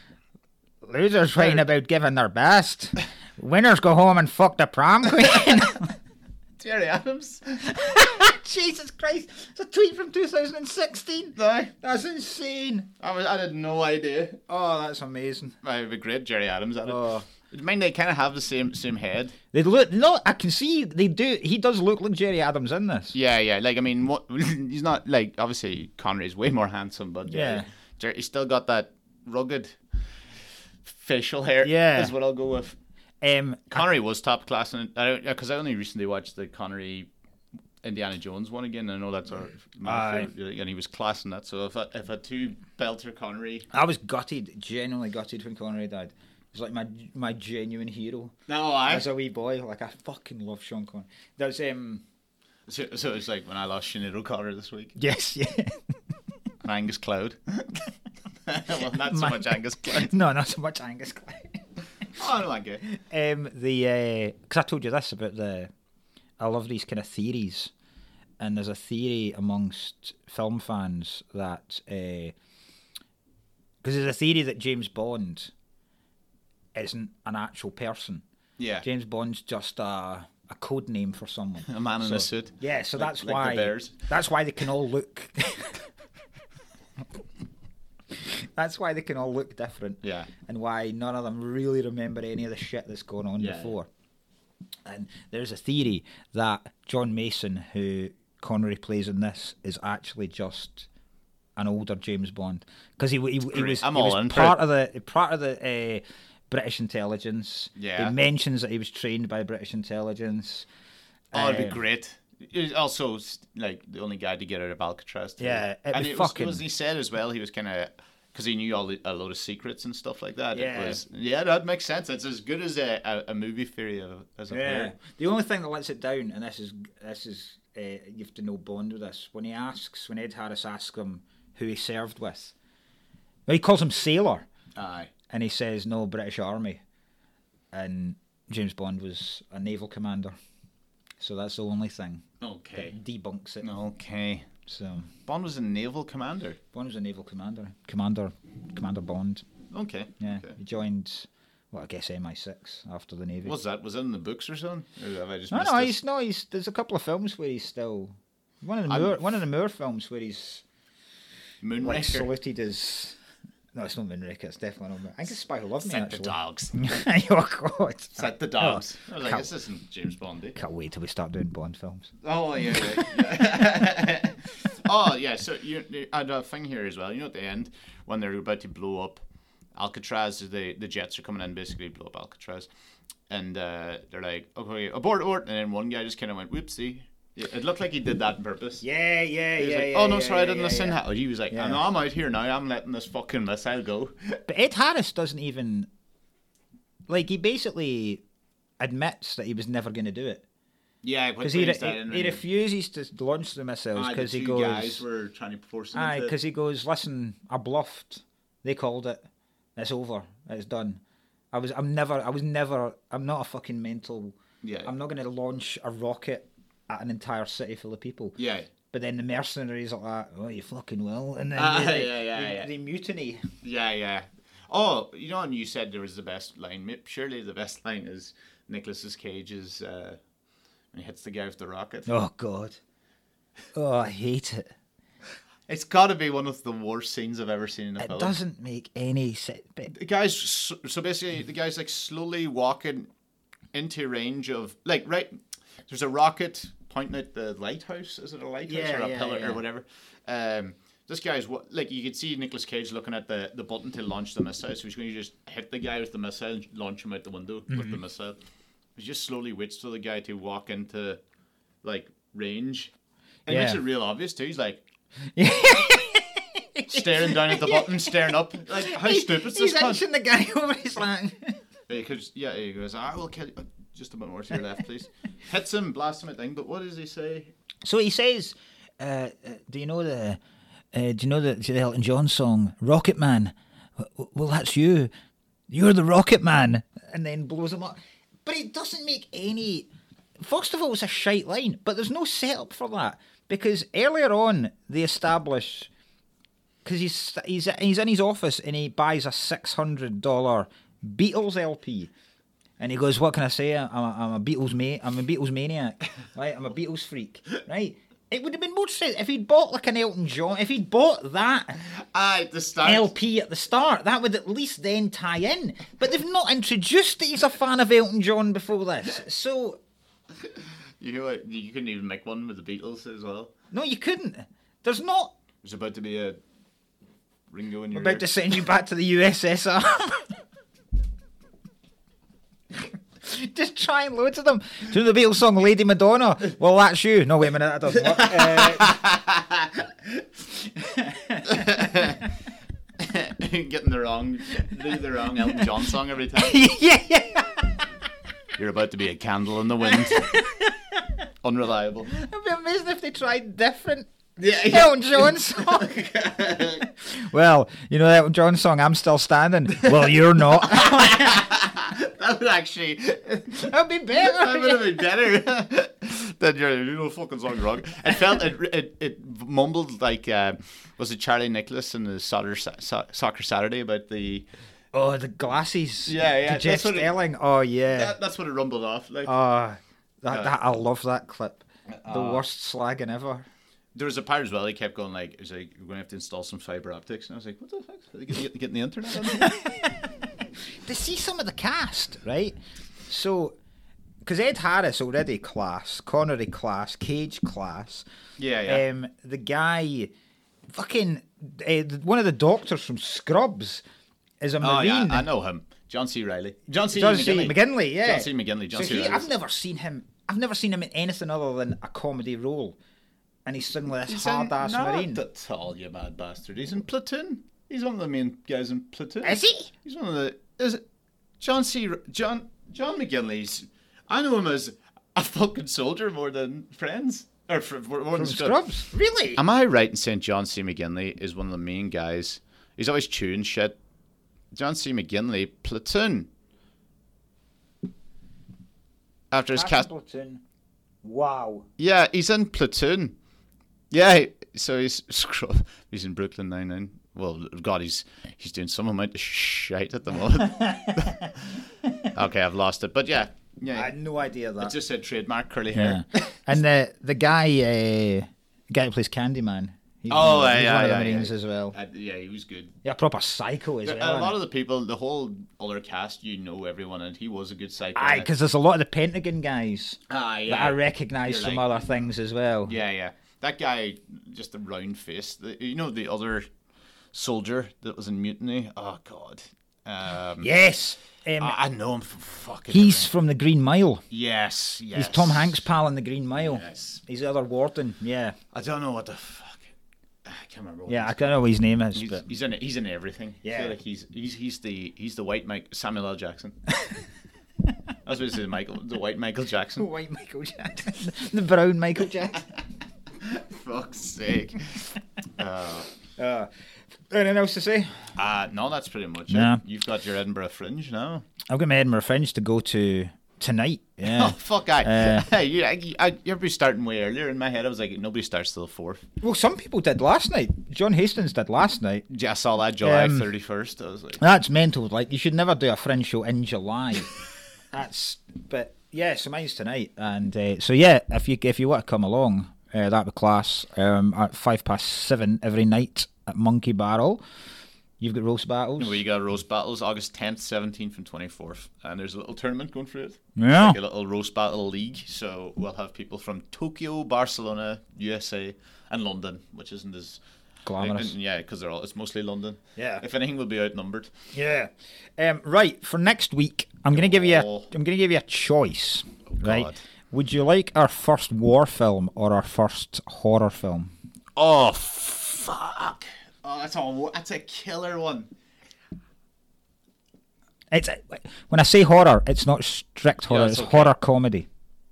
Losers whine about giving their best. Winners go home and fuck the prom queen. Jerry Adams. Jesus Christ. It's a tweet from 2016. No. That's insane. I had no idea. Oh, that's amazing. It would be great, Jerry Adams at it. Oh. I mean, they kind of have the same head. They look. No, I can see they do. He does look like Jerry Adams in this. Yeah. Like, I mean, he's not, like, obviously Connery's way more handsome, but he's still got that rugged facial hair. Yeah, is what I'll go with. Connery was top class, because I only recently watched the Connery Indiana Jones one again. I know that's my favorite, and he was class in that. So if I had two belter Connery, I was genuinely gutted when Connery died. He's like my genuine hero. No, as a wee boy, like I fucking love Sean Connery. There's So it's like when I lost Sinead O'Connor this week. Yes, yeah. And Angus Cloud. Well, not so much Angus Cloud. No, not so much Angus Cloud. Oh, I don't like it. Because I told you this about I love these kind of theories, and there's a theory amongst film fans that because there's a theory that James Bond isn't an actual person. Yeah. James Bond's just a a code name for someone. A man in a suit. Yeah, so like the Bears. That's why they can all look. That's why they can all look different. Yeah. And why none of them really remember any of the shit that's gone on before. And there's a theory that John Mason, who Connery plays in this, is actually just an older James Bond, because he was part of the British intelligence. Yeah. He mentions that he was trained by British intelligence. Oh, it'd be great. He also, like, the only guy to get out of Alcatraz. Too. Yeah, and it was he said as well, he was kind of, because he knew a load of secrets and stuff like that. Yeah. That makes sense. It's as good as a movie theory as I've heard. The only thing that lets it down, and this is you have to know Bond with this, when Ed Harris asks him who he served with, well, he calls him Sailor. Aye. And he says, no, British Army. And James Bond was a naval commander. So that's the only thing that debunks it. Okay. So Bond was a naval commander? Bond was a naval commander. Commander Bond. Okay. Yeah. Okay. He joined, well, I guess MI6 after the Navy. Was it in the books or something? Or have I just missed there's a couple of films where he's still... One of the Moore films where he's... Moonraker. Like, saluted as... No, it's not Moonraker. It's definitely not Moonraker. I think it's Spy Who Loved Me, actually. The dogs. Oh, God. Set the dogs. I was like, this isn't James Bond. Can't wait till we start doing Bond films. Oh, yeah. Oh, yeah. So, and a thing here as well. You know, at the end, when they're about to blow up Alcatraz, the jets are coming in, basically blow up Alcatraz. And they're like, okay, abort. And then one guy just kind of went, whoopsie. It looked like he did that on purpose. Yeah. Oh, no, sorry, I didn't listen. He was like, no, I'm out here now. I'm letting this fucking missile go. But Ed Harris doesn't even... Like, he basically admits that he was never going to do it. Yeah, because he refuses to launch the missiles because he goes... guys were trying to force him into it. Because he goes, listen, I bluffed. They called it. It's over. It's done. I'm not a fucking mental... Yeah. I'm not going to launch a rocket at an entire city full of people. Yeah. But then the mercenaries are like, oh, you fucking will. And then they mutiny. Yeah. Oh, you know, and you said there was the best line. Surely the best line is Nicolas Cage's when he hits the guy with the rocket. Oh, God. Oh, I hate it. It's got to be one of the worst scenes I've ever seen in a film. It doesn't make any sense. The guy's... So basically, the guy's like slowly walking into range of... Like, right... There's a rocket pointing at the lighthouse. Is it a lighthouse or a pillar or whatever? This guy's like, you could see Nicolas Cage looking at the button to launch the missile. So he's going to just hit the guy with the missile and launch him out the window with the missile. He just slowly waits for the guy to walk into like range. And it makes it real obvious too. He's like staring down at the button, staring up. Like, how stupid is this? He's inching the guy over his line. He goes, I will kill you. Just a bit more to your left, please. Hits him, blasts him, I think. But what does he say? So he says, "Do you know the Elton John song Rocket Man? Well, that's you. You're the Rocket Man." And then blows him up. But it doesn't make any. First of all, it's a shite line, but there's no setup for that because earlier on they establish because he's in his office and he buys a $600 Beatles LP. And he goes, what can I say? I'm a Beatles mate. I'm a Beatles maniac. Right? I'm a Beatles freak. Right? It would have been more sense if he'd bought like an Elton John. If he'd bought that LP at the start, that would at least then tie in. But they've not introduced that he's a fan of Elton John before this. So you know what? You couldn't even make one with the Beatles as well. No, you couldn't. There's not. There's about to be a Ringo in your ear. About to send you back to the USSR. Just trying loads of them. Do you know the Beatles song Lady Madonna? Well, that's you. No, wait a minute, that doesn't work. Getting the wrong Elton John song every time. Yeah. You're about to be a candle in the wind. Unreliable. It'd be amazing if they tried different Elton John song. Well, you know the Elton John song, I'm Still Standing. Well, you're not. That would actually... That would be better. That would have been better than your fucking song wrong. It felt... It mumbled like... was it Charlie Nicholas in the Soccer Saturday about the... Oh, the glasses. Yeah. Jeff Stelling. Oh, yeah. That's what it rumbled off like. I love that clip. The worst slagging ever. There was a part as well. He kept going like, "Is like, we're going to have to install some fiber optics," and I was like, "What the fuck? Are they getting the internet?" To see some of the cast, right? So, because Ed Harris already class, Connery class, Cage class. Yeah. The guy, fucking, one of the doctors from Scrubs is a Marine. Oh yeah, I know him. John C. Reilly. John C. McGinley, yeah. John C. McGinley. John C. Reilly. I've never seen him in anything other than a comedy role. And he's suddenly this hard-ass Marine. Not at all, you mad bastard. He's in Platoon. He's one of the main guys in Platoon. Is he? He's one of the... Is it John McGinley's... I know him as a fucking soldier more than Friends. Or more than Scrubs. Really? Am I right in saying John C. McGinley is one of the main guys? He's always chewing shit. John C. McGinley, Platoon. After his cast... Platoon. Wow. Yeah, he's in Platoon. Yeah, so he's in Brooklyn Nine-Nine. Well, God, he's doing some amount of shite at the moment. Okay, I've lost it, but yeah. I had no idea that. It just said trademark curly hair. And the guy who plays Candyman. He's one of the Marines as well. Yeah, he was good. Yeah, proper psycho as well. A lot of the people, the whole other cast, everyone, and he was a good psycho. Aye, because there's a lot of the Pentagon guys that I recognise from like, other things as well. Yeah. That guy, just the round face. The other soldier that was in Mutiny. Oh God. Yes. I know him from fucking... He's from the Green Mile. Yes. He's Tom Hanks' pal in the Green Mile. Yes. He's the other warden, yeah. I don't know what the fuck... I can't remember what I don't know what his name is. He's in everything. Yeah. I feel like he's the white Samuel L. Jackson. I was going to say the white Michael Jackson. The white Michael Jackson. The brown Michael Jackson. Fuck's sake. Anything else to say? No, that's pretty much it. You've got your Edinburgh Fringe now. I've got my Edinburgh Fringe to go to tonight. Yeah. Oh, fuck, you'd be starting way earlier. In my head, I was like, nobody starts till the 4th. Well, some people did last night. John Hastings did last night. Yeah, I saw that July 31st. I was like... That's mental. Like, you should never do a Fringe show in July. But, yeah, so mine's tonight. And so, yeah, if you want to come along... that'd be class. At 7:05 every night at Monkey Barrel. You've got roast battles. We got roast battles August 10th, 17th, and 24th, and there's a little tournament going for it. Yeah, like a little roast battle league. So we'll have people from Tokyo, Barcelona, USA, and London, which isn't as glamorous. Because it's mostly London. Yeah. If anything, we'll be outnumbered. Yeah. Right, for next week, I'm gonna give you a choice. Right. Would you like our first war film or our first horror film? Oh, fuck. Oh, that's a killer one. When I say horror, it's not strict horror, it's horror comedy.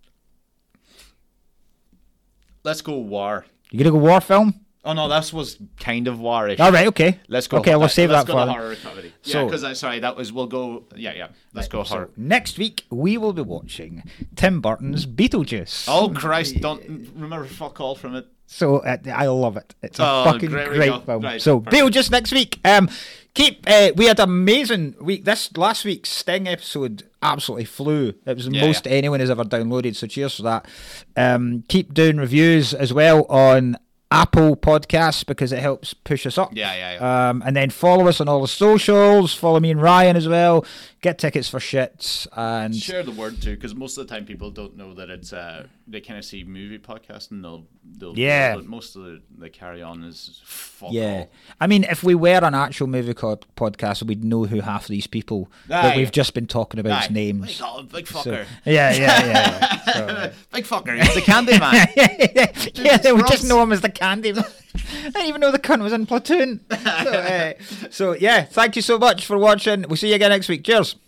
Let's go war. You gonna go war film? Oh no, that was kind of war-ish. All right, okay. Let's go. Okay, we'll save that for the horror comedy. Yeah, because we'll go. Yeah. Let's go horror. Next week we will be watching Tim Burton's Beetlejuice. Oh Christ! Don't remember fuck all from it. So I love it. It's a fucking great film. Right, so Beetlejuice next week. We had an amazing week. This last week's Sting episode absolutely flew. It was the most anyone has ever downloaded. So cheers for that. Keep doing reviews as well on Apple Podcasts because it helps push us up. Yeah. And then follow us on all the socials. Follow me and Ryan as well. Get tickets for shit and share the word too, because most of the time people don't know that it's they kind of see movie podcasts and they'll but most of the carry on is fuck all. I mean, if we were an actual movie podcast, we'd know who half of these people that we've just been talking about's names. Big fucker. So, yeah. So, big fucker. He's the Candyman. yeah, they would just know him as the Candyman. I didn't even know the cunt was in Platoon. So, thank you so much for watching. We'll see you again next week. Cheers.